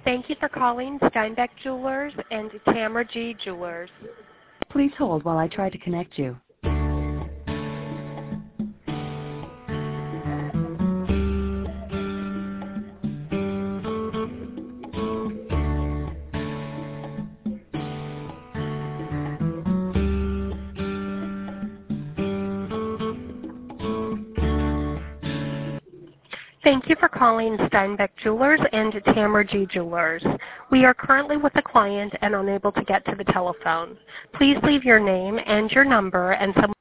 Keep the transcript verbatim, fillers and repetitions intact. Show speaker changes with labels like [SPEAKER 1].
[SPEAKER 1] Thank you for calling Steinbeck Jewelers and Tamara G. Jewelers.
[SPEAKER 2] Please hold while I try to connect you.
[SPEAKER 1] Thank you for calling Steinbeck Jewelers and Tamara G. Jewelers. We are currently with a client and unable to get to the telephone. Please leave your name and your number, and someone